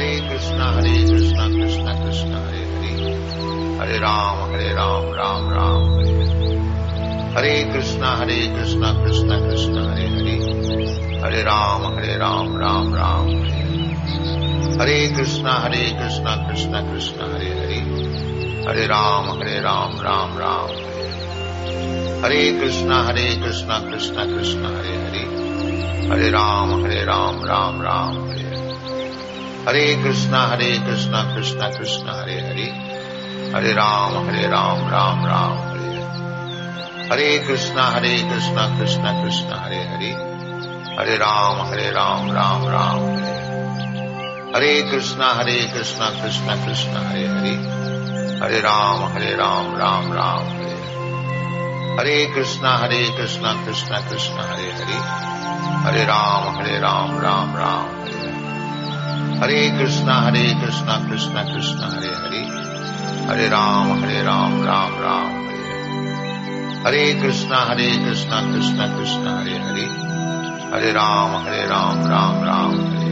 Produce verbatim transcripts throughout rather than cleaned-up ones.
Hare Krishna, Hare Krishna, Krishna Krishna, Hare Hare, Hare Ram, Hare Ram, Ram Ram, Hare Hare. Hare Krishna, Hare Krishna, Krishna Krishna, Hare Hare, Hare Ram, Hare Ram, Ram Ram, Hare Hare. Hare Krishna, Hare Krishna, Krishna Krishna, Hare Hare, Hare Ram, Hare Ram, Ram Ram, Hare Hare. Hare Krishna, Hare Krishna, Krishna Krishna, Hare Hare, Hare Ram, Hare Ram, Ram Ram, Hare Hare. Hare Krishna, Hare Krishna, Krishna Krishna, Hare Hare, Hare Ram, Hare Ram, Ram Ram, Hare Hare. Hare Krishna, Hare Krishna, Krishna Krishna, Hare Hare, Hare Ram, Hare Ram, Ram Ram, Hare Hare. Hare Krishna, Hare Krishna, Krishna Krishna, Hare Hare, Hare Ram, Hare Ram, Ram Ram, Hare Hare. Hare Krishna, Hare Krishna, Krishna Krishna, Hare Hare, Hare Ram, Hare Ram, Ram Ram, Hare Hare. Hare Krishna, Hare Krishna, Krishna Krishna, Hare Hare, Hare Ram, Hare Ram, Ram Ram, Hare Hare. Hare Krishna, Hare Krishna, Krishna Krishna, Hare Hare, Hare Ram, Hare Ram, Ram Ram, Hare Hare.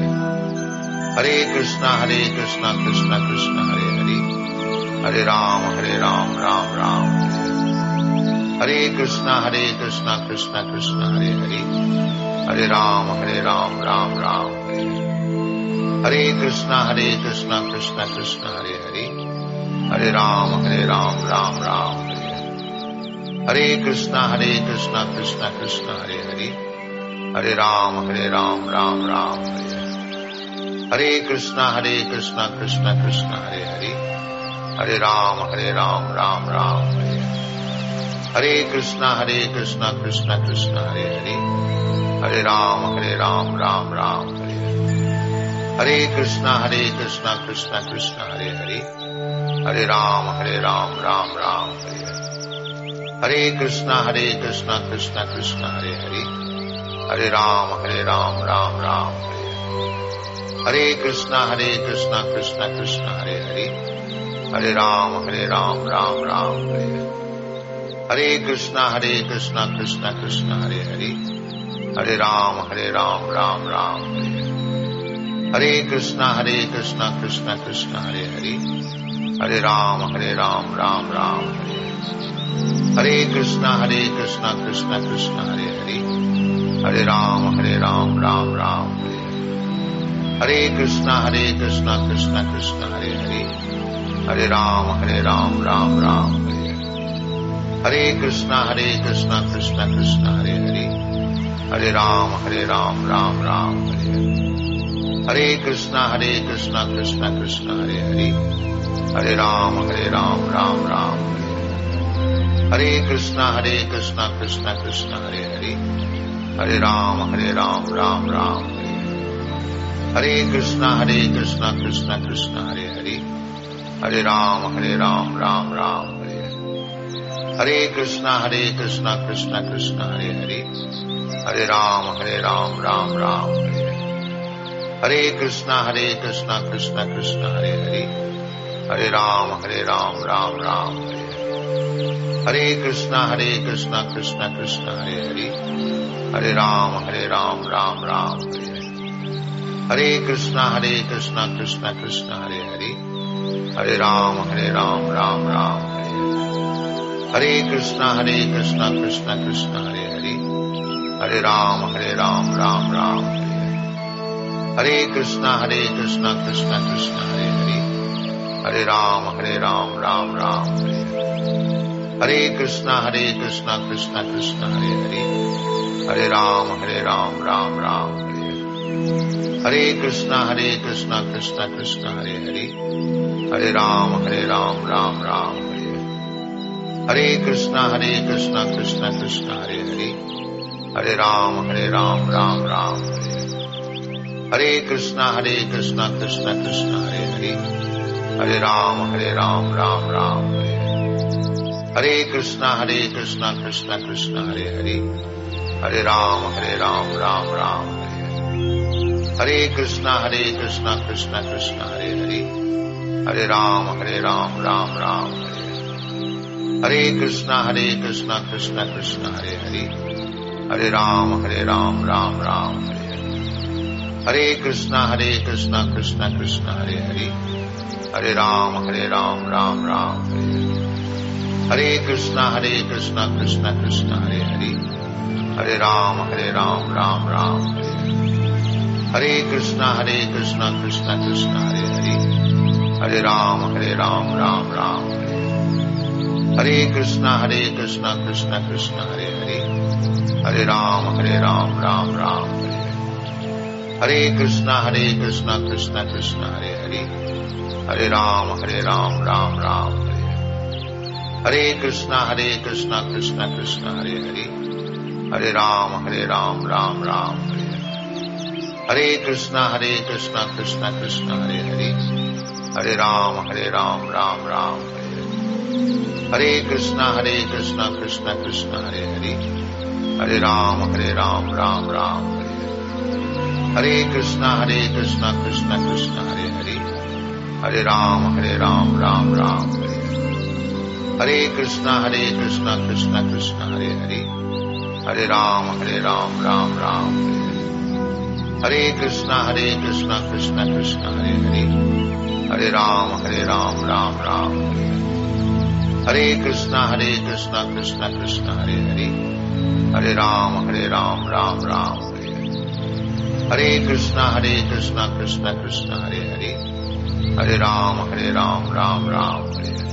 Hare Krishna, Hare Krishna, Krishna Krishna, Hare Hare, Hare Ram, Hare Ram, Ram Ram, Hare Hare. Hare Krishna, Hare Krishna, Krishna Krishna, Hare Hare, Hare Ram, Hare Ram, Ram Ram, Hare Hare. Hare Krishna, Hare Krishna, Krishna Krishna, Hare Hare, Hare Ram, Hare Ram, Ram Ram, Hare Hare. Hare Krishna, Hare Krishna, Krishna Krishna, Hare Hare, Hare Ram, Hare Ram, Ram Ram, Hare Hare. Hare Krishna, Hare Krishna, Krishna Krishna, Hare Hare, Hare Ram, Hare Ram, Ram Ram, Hare Hare. Hare Krishna, Hare Krishna, Krishna Krishna, Hare Hare, Hare Ram, Hare Ram, Ram Ram, Hare Hare. Hare Krishna, Hare Krishna, Krishna Krishna, Hare Hare, Hare Ram, Hare Ram, Ram Ram, Hare Hare. Hare Krishna, Hare Krishna, Krishna Krishna, Hare Hare, Hare Ram, Hare Ram, Ram Ram, Hare Hare. Hare Krishna, Hare Krishna, Krishna Krishna, Hare Hare, Hare Ram, Hare Ram, Ram Ram, Hare Hare. Hare Krishna, Hare Krishna, Krishna Krishna, Hare Hare, Hare Ram, Hare Ram, Ram Ram, Hare Hare. Hare Krishna, Hare Krishna, Krishna Krishna, Hare Hare, Hare Ram, Hare Ram, Ram Ram, Hare Hare. Hare Krishna, Hare Krishna, Krishna Krishna, Hare Hare, Hare Ram, Hare Ram, Ram Ram, Hare Hare. Hare Krishna, Hare Krishna, Krishna Krishna, Hare Hare, Hare Ram, Hare Ram, Ram Ram, Hare Hare. Hare Krishna, Hare Krishna, Krishna Krishna, Hare Hare, Hare Ram, Hare Ram, Ram Ram, Hare Hare. Hare Krishna, Hare Krishna, Krishna Krishna, Hare Hare, Hare Ram, Hare Ram, Ram Ram, Hare Hare. Hare Krishna, Hare Krishna, Krishna Krishna, Hare Hare, Hare Ram, Hare Ram, Ram Ram, Hare Hare. Hare Krishna, Hare Krishna, Krishna Krishna, Hare Hare, Hare Ram, Hare Ram, Ram Ram, Hare Hare. Hare Krishna, Hare Krishna, Krishna Krishna, Hare Hare, Hare Ram, Hare Ram, Ram Ram, Hare Hare. Hare Krishna, Hare Krishna, Krishna Krishna, Hare Hare, Hare Ram, Hare Ram, Ram Ram, Hare Hare. Hare Krishna, Hare Krishna, Krishna Krishna, Hare Hare, Hare Ram, Hare Ram, Ram Ram, Hare Hare. Hare Krishna, Hare Krishna, Krishna Krishna, Hare Hare, Hare Ram, Hare Ram, Ram Ram, Hare Hare. Hare Krishna, Hare Krishna, Krishna Krishna, Hare Hare, Hare Ram, Hare Ram, Ram Ram, Hare Hare. Hare Krishna, Hare Krishna, Krishna Krishna, Hare Hare, Hare Ram, Hare Ram, Ram Ram, Hare Hare. Hare Krishna, Hare Krishna, Krishna Krishna, Hare Hare, Hare Ram, Hare Ram, Ram Ram, Hare Hare. Hare Krishna, Hare Krishna, Krishna Krishna, Hare Hare, Hare Ram, Hare Ram, Ram Ram, Hare Hare. Hare Krishna, Hare Krishna, Krishna Krishna, Hare Hare, Hare Ram, Hare Ram, Ram Ram, Hare Hare. Hare Krishna, Hare Krishna, Krishna Krishna, Hare Hare, Hare Ram, Hare Ram, Ram Ram, Hare Hare. Hare Krishna, Hare Krishna, Krishna Krishna, Hare Hare, Hare Ram, Hare Ram, Ram Ram, Hare Hare. Hare Krishna, Hare Krishna, Krishna Krishna, Hare Hare, Hare Ram, Hare Ram, Ram Ram, Hare Hare. Hare Krishna, Hare Krishna, Krishna Krishna, Hare Hare, Hare Ram, Hare Ram, Ram Ram, Hare Hare. Hare Krishna Hare Krishna Krishna Krishna Hare Hare, Hare Ram Hare Ram Ram Ram Hare Hare, Hare Krishna Hare Krishna Krishna Krishna Hare Hare, Hare Ram Hare Ram Ram Ram Hare Hare, Hare Krishna Hare Krishna Krishna Krishna Hare Hare, Hare Ram Hare Ram Ram Ram Hare Hare, Hare Krishna Hare Krishna Krishna Krishna Hare Hare, Hare Ram Hare Ram Ram Ram Hare Hare, Hare Krishna Hare Krishna Krishna Krishna Hare Hare, Hare Ram Hare Ram Ram Ram Hare Hare, Hare Krishna Hare Krishna Krishna Krishna Hare Hare, Hare Ram Hare Ram Ram Ram Hare Hare, Hare Krishna Hare Krishna Krishna Krishna Hare Hare, Hare Ram Hare Ram Ram Ram Hare Hare, Hare Krishna Hare Krishna Krishna Krishna Hare Hare, Hare Ram Hare Ram Ram Ram Hare Hare, Hare Krishna Hare Krishna Krishna Krishna Hare Hare, Hare Ram Hare Ram Ram Ram Hare Hare, Hare Krishna Hare Krishna Krishna Krishna Hare Hare, Hare Ram Hare Ram Ram Ram Hare Hare, Hare Krishna Hare Krishna Krishna Krishna Hare Hare, Hare Ram Hare Ram Ram Ram Hare Hare, Hare Krishna Hare Krishna Krishna Krishna Hare Hare, Hare Ram Hare Ram Ram Ram Hare Hare, Hare Krishna Hare Krishna Krishna Krishna Hare Hare, Hare Ram Hare Ram Ram Ram Hare Hare,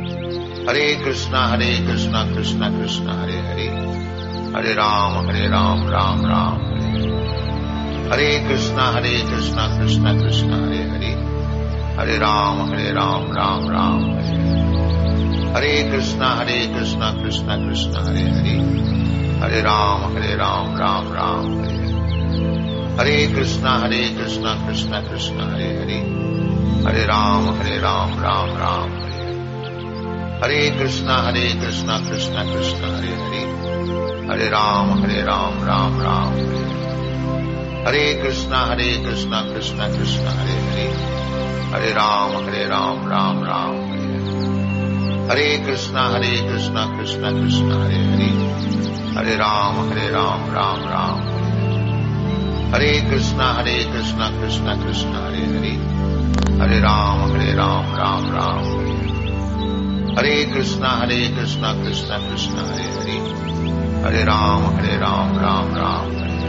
Hare Krishna Hare Krishna Krishna Krishna Hare Hare, Hare Ram Hare Ram Ram Ram Hare Hare, Hare Krishna Hare Krishna Krishna Krishna Hare Hare, Hare Ram Hare Ram Ram Ram Hare Hare, Hare Krishna Hare Krishna Krishna Krishna Hare Hare, Hare Ram Hare Ram Ram Ram Hare Hare, Hare Krishna Hare Krishna Krishna Krishna Hare Hare, Hare Ram Hare Ram Ram Ram Hare Hare, Hare Krishna Hare Krishna Krishna Krishna Hare Hare, Hare Ram Hare Ram Ram Ram Hare Hare, Hare Krishna Hare Krishna Krishna Krishna Hare Hare, Hare Ram Hare Ram Ram Ram Hare Hare, Hare Krishna Hare Krishna Krishna Krishna Hare Hare, Hare Ram Hare Ram Ram Ram Hare Hare, Hare Krishna Hare Krishna Krishna Krishna Hare Hare, Hare Ram Hare Ram Ram Ram Hare Hare, Hare Krishna Hare Krishna Krishna Krishna Hare Hare, Hare Ram Hare Ram Ram Ram Hare Hare,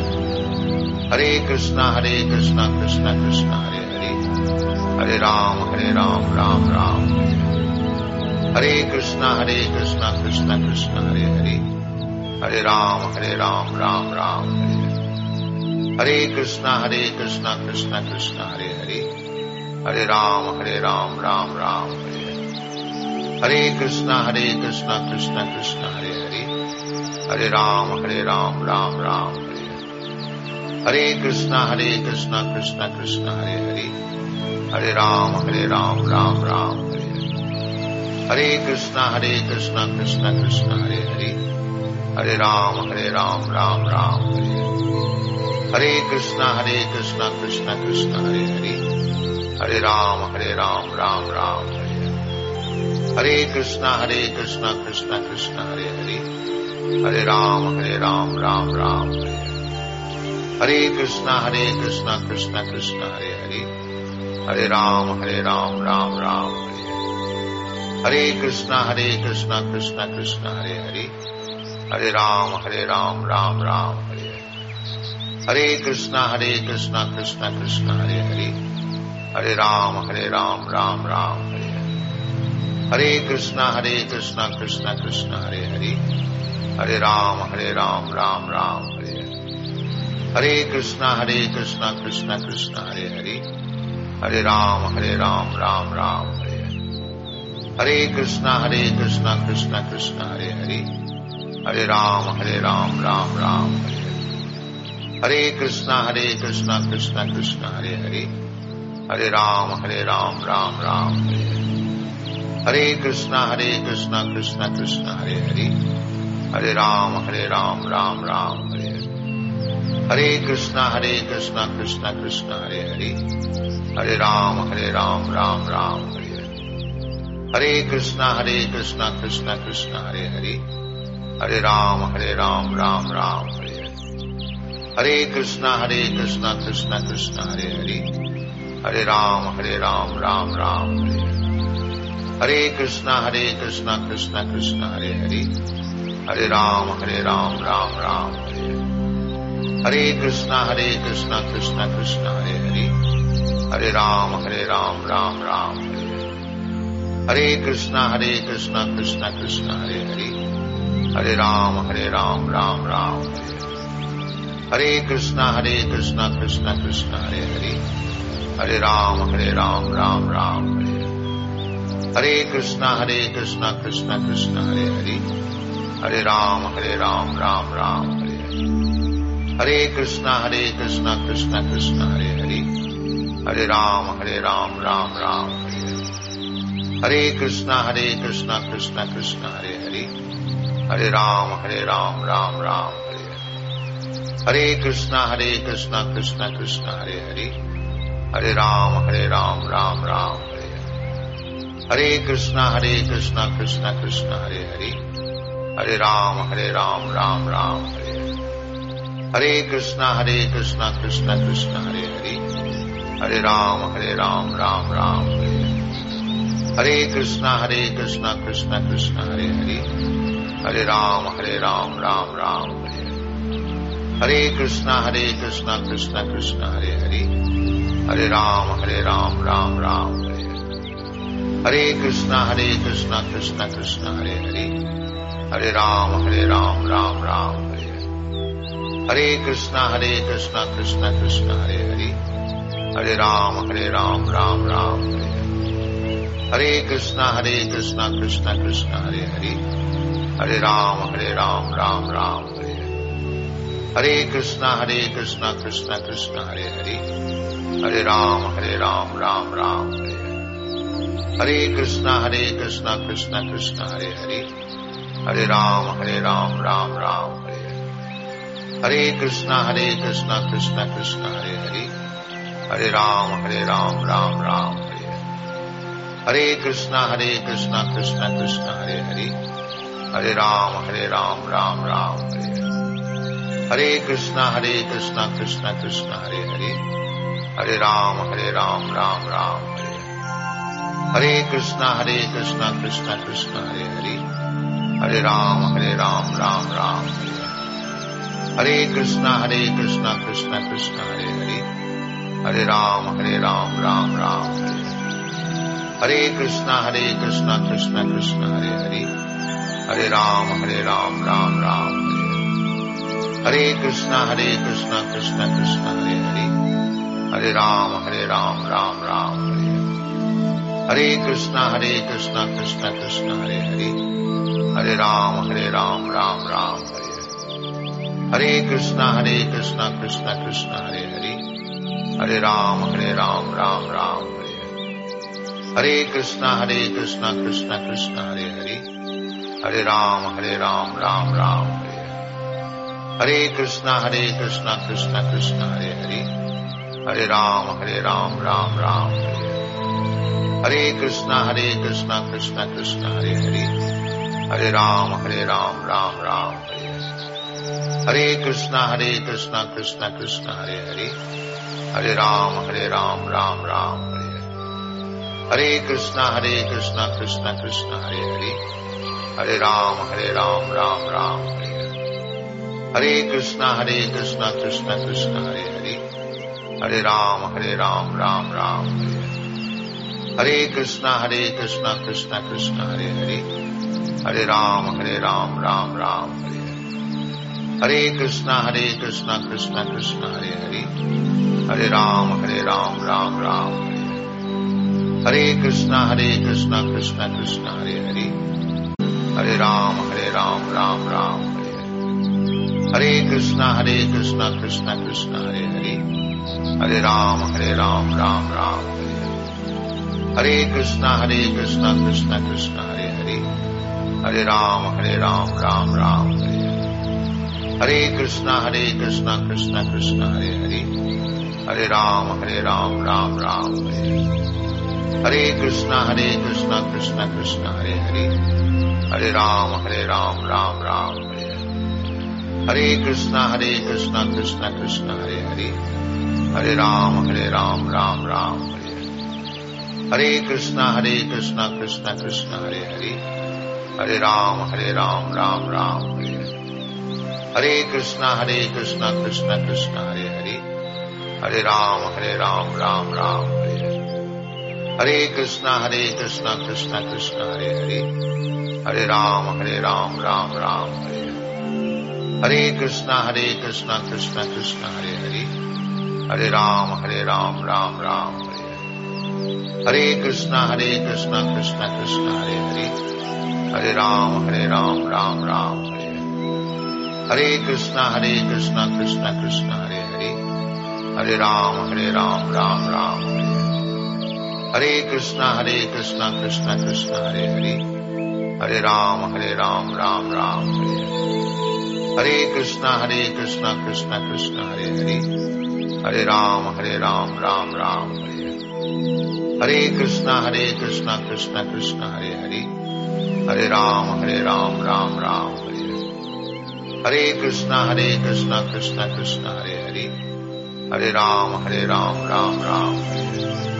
Hare Krishna Hare Krishna Krishna Krishna Hare Hare, Hare Ram Hare Ram Ram Ram Hare Hare, Hare Krishna Hare Krishna Krishna Krishna Hare Hare, Hare Ram Hare Ram Ram Ram Hare Hare, Hare Krishna Hare Krishna Krishna Krishna Hare Hare, Hare Ram Hare Ram Ram Ram Hare Hare, Hare Krishna Hare Krishna Krishna Krishna Hare Hare, Hare Ram Hare Ram Ram Ram Hare Hare, Hare Krishna Hare Krishna Krishna Krishna Hare Hare, Hare Ram Hare Ram Ram Ram Hare Hare, Hare Krishna Hare Krishna Krishna Krishna Hare Hare, Hare Ram Hare Ram Ram Ram Hare Hare, Hare Krishna Hare Krishna Krishna Krishna Hare Hare, Hare Ram Hare Ram Ram Ram Hare Hare, Hare Krishna Hare Krishna Krishna Krishna Hare Hare, Hare Ram Hare Ram Ram Ram Hare Hare, Hare Krishna Hare Krishna Krishna Krishna Hare Hare, Hare Ram Hare Ram Ram Ram Hare Hare, Hare Krishna Hare Krishna Krishna Krishna Hare Hare, Hare Ram Hare Ram Ram Ram Hare Hare, Hare Krishna Hare Krishna Krishna Krishna Hare Hare, Hare Ram Hare Ram Ram Ram Hare Hare, Hare Krishna Hare Krishna Krishna Krishna Hare Hare, Hare Ram Hare Ram Ram Ram Hare Hare, Hare Krishna Hare Krishna Krishna Krishna Hare Hare, Hare Ram Hare Ram Ram Ram Hare Hare, Hare Krishna Hare Krishna Krishna Krishna Hare Hare, Hare Ram Hare Ram Ram Ram Hare Hare, Hare Krishna Hare Krishna Krishna Krishna Hare Hare, Hare Ram Hare Ram Ram Ram Hare Hare, Hare Krishna Hare Krishna Krishna Krishna Hare Hare, Hare Ram Hare Ram Ram Ram Hare Hare, Hare Krishna Hare Krishna Krishna Krishna Hare Hare, Hare Ram Hare Ram Ram Ram Hare Hare, Hare Krishna Hare Krishna Krishna Krishna Hare Hare, Hare Ram Hare Ram Ram Ram Hare Hare, Hare Krishna Hare Krishna Krishna Krishna Hare Hare, Hare Ram Hare Ram Ram Ram Hare Hare, Hare Krishna Hare Krishna Krishna Krishna Hare Hare, Hare Ram Hare Ram Ram Ram Hare Hare, Hare Krishna Hare Krishna Krishna Krishna Hare Hare, Hare Ram Hare Ram Ram Ram Hare Hare, Hare Krishna Hare Krishna Krishna Krishna Hare Hare, Hare Ram Hare Ram Ram Ram Hare Hare, Hare Krishna Hare Krishna Krishna Krishna Hare Hare, Hare Ram Hare Ram Ram Ram Hare Hare, Hare Krishna Hare Krishna Krishna Krishna Hare Hare, Hare Ram Hare Ram Ram Ram Hare Hare, Hare Krishna Hare Krishna Krishna Krishna Hare Hare, Hare Ram Hare Ram Ram Ram Hare Hare, Hare Krishna Hare Krishna Krishna Krishna Hare Hare, Hare Ram Hare Ram Ram Ram Hare Hare, Hare Krishna Hare Krishna Krishna Krishna Hare Hare, Hare Ram Hare Ram Ram Ram Hare Hare, Hare Krishna Hare Krishna Krishna Krishna Hare Hare, Hare Ram Hare Ram Ram Ram Hare Hare, Hare Krishna Hare Krishna Krishna Krishna Hare Hare, Hare Ram Hare Ram Ram Ram Hare Hare, Hare Krishna Hare Krishna Krishna Krishna Hare Hare, Hare Ram Hare Ram Ram Ram Hare Hare, Hare Krishna Hare Krishna Krishna Krishna Hare Hare, Hare Ram Hare Ram Ram Ram Hare Hare, Hare Krishna Hare Krishna Krishna Krishna Hare Hare, Hare Ram Hare Ram Ram Ram Hare Hare, Hare Krishna Hare Krishna Krishna Krishna Hare Hare, Hare Ram Hare Ram Ram Ram Hare Hare, Hare Krishna Hare Krishna Krishna Krishna Hare Hare, Hare Ram Hare Ram Ram Ram Hare Hare, Hare Krishna Hare Krishna Krishna Krishna Hare Hare, Hare Ram Hare Ram Ram Ram Hare Hare, Hare Krishna Hare Krishna Krishna Krishna Hare Hare, Hare Ram Hare Ram Ram Ram Hare Hare, Hare Krishna Hare Krishna Krishna Krishna Hare Hare, Hare Ram Hare Ram Ram Ram Hare Hare, Hare Krishna Hare Krishna Krishna Krishna Hare Hare, Hare Ram Hare Ram Ram Ram Hare Hare, Hare Krishna Hare Krishna Krishna Krishna Hare Hare, Hare Ram Hare Ram Ram Ram Hare Hare, Hare Krishna Hare Krishna Krishna Krishna Hare Hare, Hare Ram Hare Ram Ram Ram Hare Hare, Hare Krishna Hare Krishna Krishna Krishna Hare Hare, Hare Ram Hare Ram Ram Ram Hare Hare, Hare Krishna Hare Krishna Krishna Krishna Hare Hare, Hare Ram Hare Ram Ram Ram Hare Hare, Hare Krishna Hare Krishna Krishna Krishna Hare Hare, Hare Ram Hare Ram Ram Ram Hare Hare, Hare Krishna Hare Krishna Krishna Krishna Hare Hare, Hare Ram Hare Ram Ram Ram Hare Hare, Hare Krishna Hare Krishna Krishna Krishna Hare Hare, Hare Ram Hare Ram Ram Ram Hare Hare, Hare Krishna Hare Krishna Krishna Krishna Hare Hare, Hare Ram Hare Ram Ram Ram Hare Hare, Hare Krishna Hare Krishna Krishna Krishna Hare Hare, Hare Ram Hare Ram Ram Ram Hare Hare, Hare Krishna Hare Krishna Krishna Krishna Hare Hare, Hare Ram Hare Ram Ram Ram Hare Hare, Hare Krishna Hare Krishna Krishna Krishna Hare Hare, Hare Ram Hare Ram Ram Ram Hare Hare, Hare Krishna Hare Krishna Krishna Krishna Hare Hare, Hare Ram Hare Ram Ram Ram Hare Hare, Hare Krishna Hare Krishna Krishna Krishna Hare Hare, Hare Ram Hare Ram Ram Ram Hare Hare, Hare Krishna Hare Krishna Krishna Krishna Hare Hare, Hare Ram Hare Ram Ram Ram Hare Hare, Hare Krishna Hare Krishna Krishna Krishna Hare Hare, Hare Ram Hare Ram Ram Ram Hare Hare, Hare Krishna Hare Krishna Krishna Krishna Hare Hare, Hare Ram Hare Ram Ram Ram Hare Hare, Hare Krishna Hare Krishna Krishna Krishna Hare Hare, Hare Ram Hare Ram Ram Ram Hare Hare, Hare Krishna Hare Krishna Krishna Krishna Hare Hare, Hare Ram Hare Ram Ram Ram Hare Hare, Hare Krishna Hare Krishna Krishna Krishna Hare Hare, Hare Ram Hare Ram Ram Ram Hare Hare, Hare Krishna Hare Krishna Krishna Krishna Hare Hare, Hare Ram Hare Ram Ram Ram Hare Hare, Hare Krishna Hare Krishna Krishna Krishna Hare Hare, Hare Ram Hare Ram Ram Ram Hare Hare, Hare Krishna Hare Krishna Krishna Krishna Hare Hare, Hare Ram Hare Ram Ram Ram Hare Hare, Hare Krishna Hare Krishna Krishna Krishna Hare Hare, Hare Ram Hare Ram Ram Ram Hare Hare, Hare Krishna Hare Krishna Krishna Krishna Hare Hare, Hare Ram Hare Ram Ram Ram Hare Hare, Hare Krishna Hare Krishna Krishna Krishna Hare Hare, Hare Ram Hare Ram Ram Ram Hare Hare, Hare Krishna Hare Krishna Krishna Krishna Hare Hare, Hare Ram Hare Ram Ram Ram Hare Hare, Hare Krishna Hare Krishna Krishna Krishna Hare Hare, Hare Ram Hare Ram Ram Ram Hare Hare, Hare Krishna Hare Krishna Krishna Krishna Hare Hare, Hare Ram Hare Ram Ram Ram Hare Hare, Hare Krishna Hare Krishna Krishna Krishna Hare Hare, Hare Ram Hare Ram Ram Ram Hare Hare, Hare Krishna Hare Krishna Krishna Krishna Hare Hare, Hare Ram Hare Ram Ram Ram Hare Hare, Hare Krishna Hare Krishna Krishna Krishna Hare Hare, Hare Ram Hare Ram Ram Ram Hare Hare,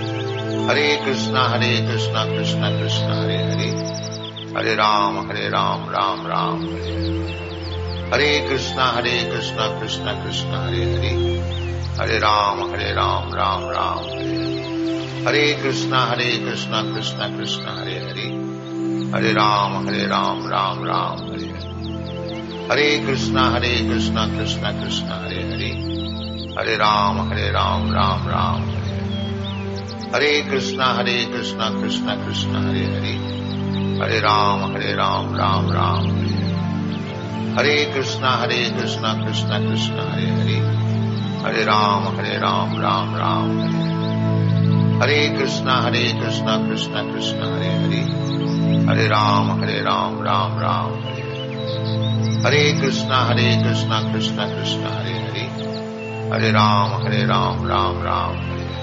Hare Krishna Hare Krishna Krishna Krishna Hare Hare, Hare Ram Hare Ram Ram Ram Hare Hare, Hare Krishna Hare Krishna Krishna Krishna Hare Hare, Hare Ram Hare Ram Ram Ram Hare Hare, Hare Krishna Hare Krishna Krishna Krishna Hare Hare, Hare Ram Hare Ram Ram Ram Hare Hare, Hare Krishna Hare Krishna Krishna Krishna Hare Hare, Hare Ram Hare Ram Ram Ram Hare Hare, Hare Krishna Hare Krishna Krishna Krishna Hare Hare, Hare Ram Hare Ram Ram Ram Hare Hare, Hare Krishna Hare Krishna Krishna Krishna Hare Hare, Hare Ram Hare Ram Ram Ram Hare Hare, Hare Krishna Hare Krishna Krishna Krishna Hare Hare, Hare Ram Hare Ram Ram Ram Hare Hare, Hare Krishna Hare Krishna Krishna Krishna Hare Hare, Hare Ram Hare Ram Ram Ram Hare Hare,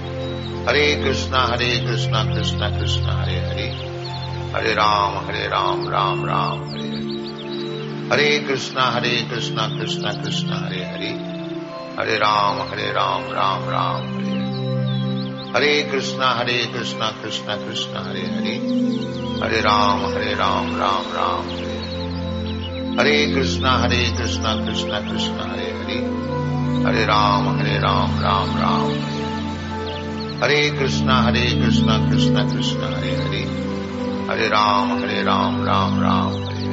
Hare Krishna Hare Krishna Krishna Krishna Hare Hare, Hare Ram Hare Ram Ram Ram Hare Hare, Hare Krishna Hare Krishna Krishna Krishna Hare Hare, Hare Ram Hare Ram Ram Ram Hare Hare, Hare Krishna Hare Krishna Krishna Krishna Hare Hare, Hare Ram Hare Ram Ram Ram Hare Hare, Hare Krishna Hare Krishna Krishna Krishna Hare Hare, Hare Ram Hare Ram Ram Ram Hare Hare, Hare Krishna Hare Krishna Krishna Krishna Hare Hare, Hare Ram Hare Ram Ram Ram Hare Hare,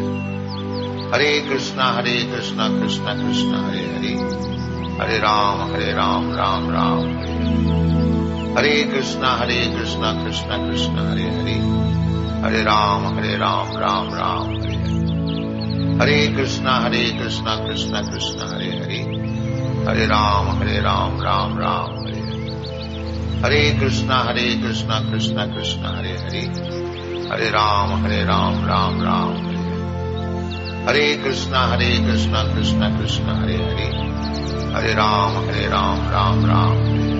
Hare Krishna Hare Krishna Krishna Krishna Hare Hare, Hare Ram Hare Ram Ram Ram Hare Hare, Hare Krishna Hare Krishna Krishna Krishna Hare Hare, Hare Ram Hare Ram Ram Ram Hare Hare, Hare Krishna Hare Krishna Krishna Krishna Hare Hare, Hare Ram Hare Ram Ram Ram Hare Hare, Hare Krishna Hare Krishna Krishna Krishna Hare Hare, Hare Ram Hare Ram Ram Ram Hare Hare, Hare Krishna Hare Krishna Krishna Krishna Hare Hare, Hare Ram Hare Ram Ram Ram Hare Hare,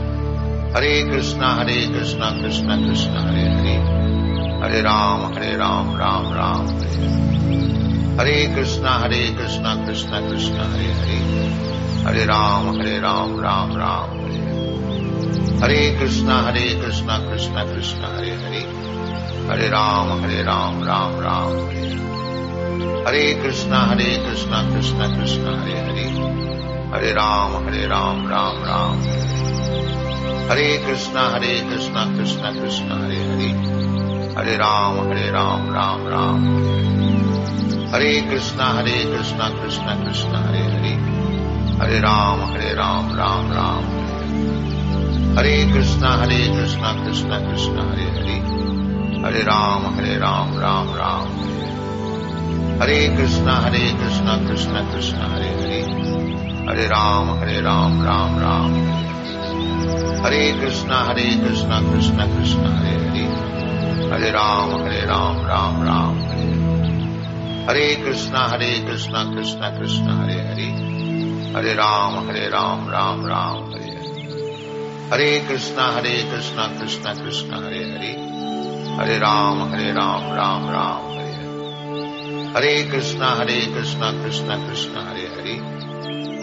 Hare Krishna Hare Krishna Krishna Krishna Hare Hare, Hare Ram Hare Ram Ram Ram Hare Hare, Hare Krishna Hare Krishna Krishna Krishna Hare Hare, Hare Ram Hare Ram Ram Ram Hare Hare, Hare Krishna Hare Krishna Krishna Krishna Hare Hare, Hare Ram Hare Ram Ram Ram Hare Hare, Hare Krishna Hare Krishna Krishna Krishna Hare Hare, Hare Ram Hare Ram Ram Ram Hare Hare, Hare Krishna Hare Krishna Krishna Krishna Hare Hare, Hare Ram Hare Ram Ram Ram Hare Hare, Hare Krishna Hare Krishna Krishna Krishna Hare Hare, Hare Ram Hare Ram Ram Ram Hare Hare, Hare Krishna Hare Krishna Krishna Krishna Hare Hare, Hare Ram Hare Ram Ram Ram Hare Hare, Hare Krishna Hare Krishna Krishna Krishna Hare Hare, Hare Ram Hare Ram Ram Ram Hare Hare, Hare Krishna Hare Krishna Krishna Krishna Hare Hare, Hare Ram Hare Ram Ram Ram Hare Hare, Hare Krishna Hare Krishna Krishna Krishna Hare Hare, Hare Ram Hare Ram Ram Ram Hare Hare, Hare Krishna Hare Krishna Krishna Krishna Hare Hare, Hare Ram Hare Ram Ram Ram Hare Hare, Hare Krishna Hare Krishna Krishna Krishna Hare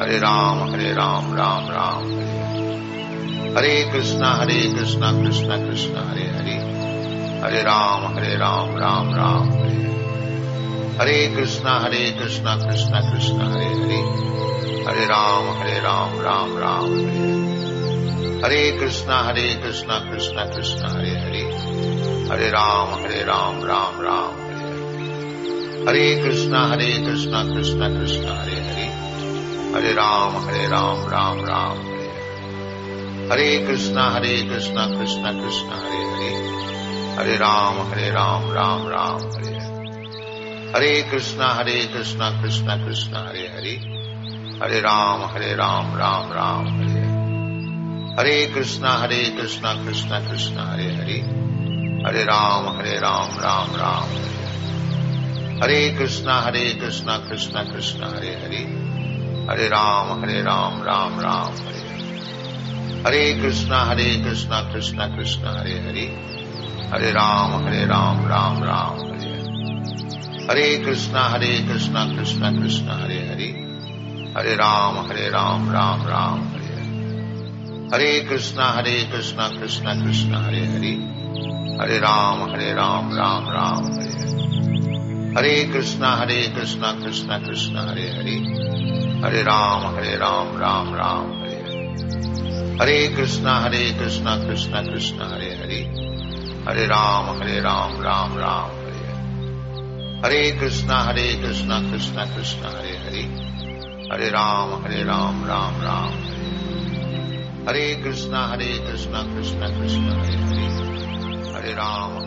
Hare Rama, Hare Rama, Ram Ram, Hare Hare Krishna, Hare Krishna, Krishna Krishna, Hare Hare, Hare Rama, Hare Rama, Ram Ram, Hare Hare Krishna, Hare Krishna, Krishna Krishna, Hare Hare, Hare Rama, Hare Rama, Ram Ram, Hare Hare Krishna, Hare Krishna, Krishna Krishna, Hare Hare, Hare Rama, Hare Rama, Ram Ram, Hare Hare Krishna, Hare Krishna, Krishna Krishna, Hare Hare, Hare Rama, Hare Rama, Ram Ram, Hare Hare Krishna, Hare Krishna, Krishna Krishna, Hare Hare, Hare Rama, Hare Rama, Ram Ram, Hare Hare Krishna, Hare Krishna, Krishna Krishna, Hare Hare, Hare Rama, Hare Rama, Ram Ram, Hare Hare Krishna, Hare Krishna, Krishna Krishna, Hare Hare, Hare Rama, Hare Rama, Ram Ram, Hare Krishna, Hare Krishna, Krishna Krishna, Hare Hare, Hare Rama, Hare Rama, Ram Ram, Hare Hare Krishna, Hare Krishna, Krishna Krishna, Hare Hare, Hare Rama, Hare Rama, Ram Ram, Hare Hare Krishna, Hare Krishna, Krishna Krishna, Hare Hare, Hare Rama, Hare Rama, Ram Ram, Hare Hare Krishna, Hare Krishna, Krishna Krishna, Hare Hare, Hare Rama, Hare Rama, Ram Ram, Hare Hare Krishna, Hare Krishna, Krishna Krishna, Hare Hare, Hare Rama, Hare Rama, Ram Ram, Hare Hare Krishna, Hare Krishna, Krishna Krishna, Hare Hare, Hare Rama, Hare Rama, Ram Ram, Hare Hare Krishna, Hare Krishna, Krishna Krishna, Hare Hare, Hare Rama, Hare Rama, Ram Ram, Hare Krishna, Hare Krishna, Krishna Krishna, Hare Hare, Hare Rama,